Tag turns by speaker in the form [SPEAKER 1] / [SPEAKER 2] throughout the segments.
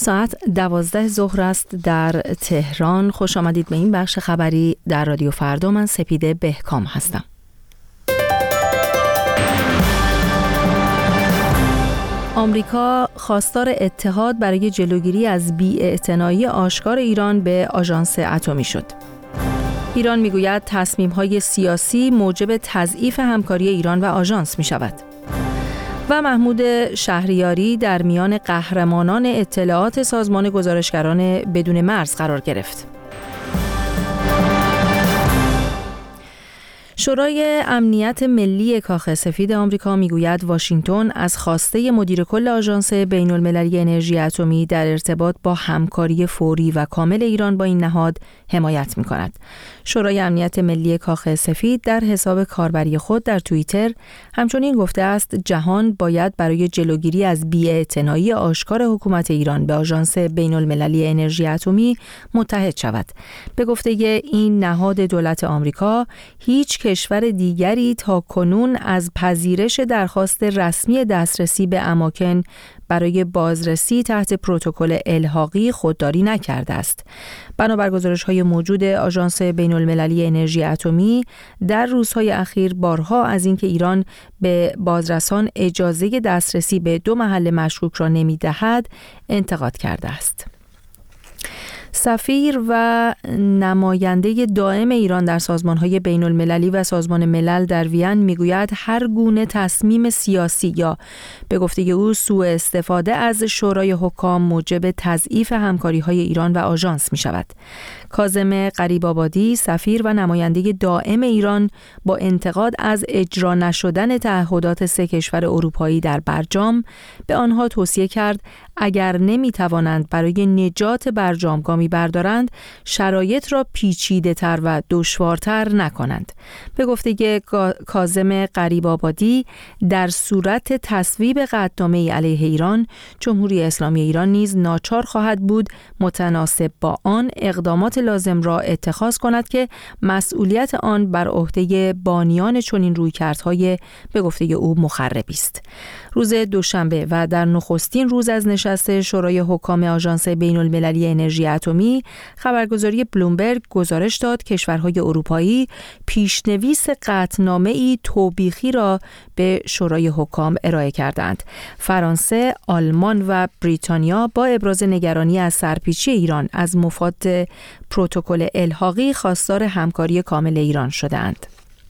[SPEAKER 1] ساعت 12 ظهر است در تهران. خوش آمدید به این بخش خبری در رادیو فردا. من سپیده بهکام هستم. آمریکا خواستار اتحاد برای جلوگیری از بی‌اعتنایی آشکار ایران به آژانس اتمی شد. ایران میگوید تصمیم‌های سیاسی موجب تضعیف همکاری ایران و آژانس می‌شود. و محمود شهریاری در میان قهرمانان اطلاعات سازمان گزارشگران بدون مرز قرار گرفت. شورای امنیت ملی کاخ سفید آمریکا میگوید واشنگتن از خواسته مدیر کل آژانس بین‌المللی انرژی اتمی در ارتباط با همکاری فوری و کامل ایران با این نهاد حمایت می‌کند. شورای امنیت ملی کاخ سفید در حساب کاربری خود در توییتر همچنین گفته است جهان باید برای جلوگیری از بی‌اعتنایی آشکار حکومت ایران به آژانس بین‌المللی انرژی اتمی متحد شود. به گفته این نهاد دولت آمریکا، هیچ کشور دیگری تا کنون از پذیرش درخواست رسمی دسترسی به اماکن برای بازرسی تحت پروتکل الحاقی خودداری نکرده است. بنابر گزارش‌های موجود آژانس بین‌المللی انرژی اتمی در روزهای اخیر بارها از اینکه ایران به بازرسان اجازه دسترسی به 2 محل مشکوک را نمی‌دهد انتقاد کرده است. سفیر و نماینده دائم ایران در سازمان‌های بین‌المللی و سازمان ملل در وین میگوید هر گونه تصمیم سیاسی یا به گفته او سوء استفاده از شورای حکام موجب تضعیف همکاری‌های ایران و آژانس می‌شود. کاظم غریب‌آبادی، سفیر و نماینده دائم ایران، با انتقاد از اجرا نشدن تعهدات 3 کشور اروپایی در برجام به آنها توصیه کرد اگر نمی‌توانند برای نجات برجام گامی بردارند، شرایط را پیچیده‌تر و دشوارتر نکنند. به گفته کاظم غریب‌آبادی، در صورت تصویب قطعنامه علیه ایران، جمهوری اسلامی ایران نیز ناچار خواهد بود متناسب با آن اقدامات لازم را اتخاذ کند که مسئولیت آن بر عهده بانیان چنین رویکردهای به گفته او مخربی است. روز دوشنبه و در نخستین روز از نشست شورای حکام آژانس بین‌المللی انرژی اتمی، خبرگزاری بلومبرگ گزارش داد کشورهای اروپایی پیشنویس قطعنامه‌ای توبیخی را به شورای حکام ارائه کردند. فرانسه، آلمان و بریتانیا با ابراز نگرانی از سرپیچی ایران از مفاد پروتکل الحاقی خواستار همکاری کامل ایران شدند.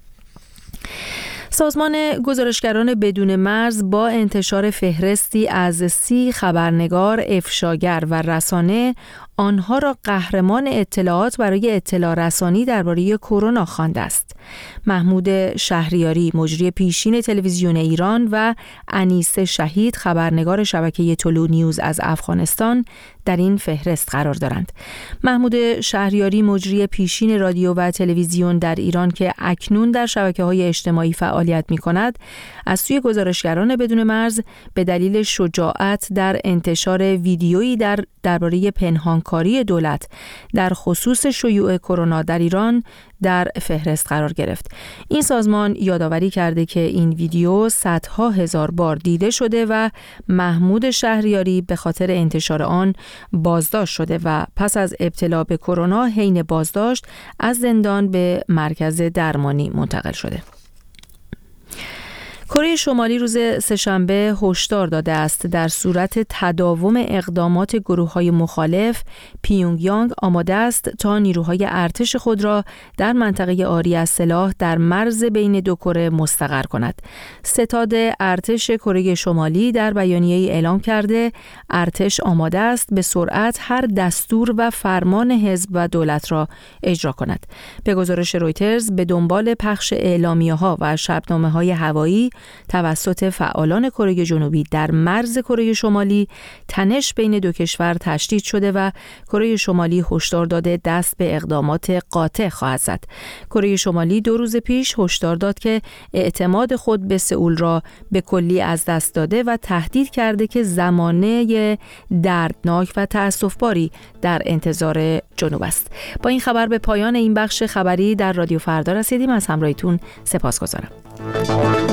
[SPEAKER 1] سازمان گزارشگران بدون مرز با انتشار فهرستی از 30 خبرنگار، افشاگر و رسانه آنها را قهرمان اطلاعات برای اطلاع رسانی درباره کرونا خوانده است. محمود شهریاری، مجری پیشین تلویزیون ایران، و انیس شهید، خبرنگار شبکه طلوع نیوز از افغانستان در این فهرست قرار دارند. محمود شهریاری، مجری پیشین رادیو و تلویزیون در ایران که اکنون در شبکه‌های اجتماعی فعالیت می‌کند، از سوی گزارشگران بدون مرز به دلیل شجاعت در انتشار ویدیویی درباره پنهانکاری دولت در خصوص شیوع کرونا در ایران در فهرست قرار گرفت. این سازمان یادآوری کرده که این ویدیو صدها هزار بار دیده شده و محمود شهریاری به خاطر انتشار آن بازداشت شده و پس از ابتلا به کرونا حین بازداشت از زندان به مرکز درمانی منتقل شده. کره شمالی روز سه‌شنبه هشدار داده است در صورت تداوم اقدامات گروه‌های مخالف، پیونگیانگ آماده است تا نیروهای ارتش خود را در منطقه عاری از سلاح در مرز بین 2 کره مستقر کند. ستاد ارتش کره شمالی در بیانیه‌ای اعلام کرده ارتش آماده است به سرعت هر دستور و فرمان حزب و دولت را اجرا کند. به گزارش رویترز، به دنبال پخش اعلامیه‌ها و شبنامه‌های هوایی توسط فعالان کره جنوبی در مرز کره شمالی، تنش بین 2 کشور تشدید شده و کره شمالی هشدار داده دست به اقدامات قاطع خواهد زد. کره شمالی 2 روز پیش هشدار داد که اعتماد خود به سئول را به کلی از دست داده و تهدید کرده که زمانه دردناک و تأسف‌باری در انتظار جنوب است. با این خبر به پایان این بخش خبری در رادیو فردا رسیدیم. از همراهیتون سپاسگزارم.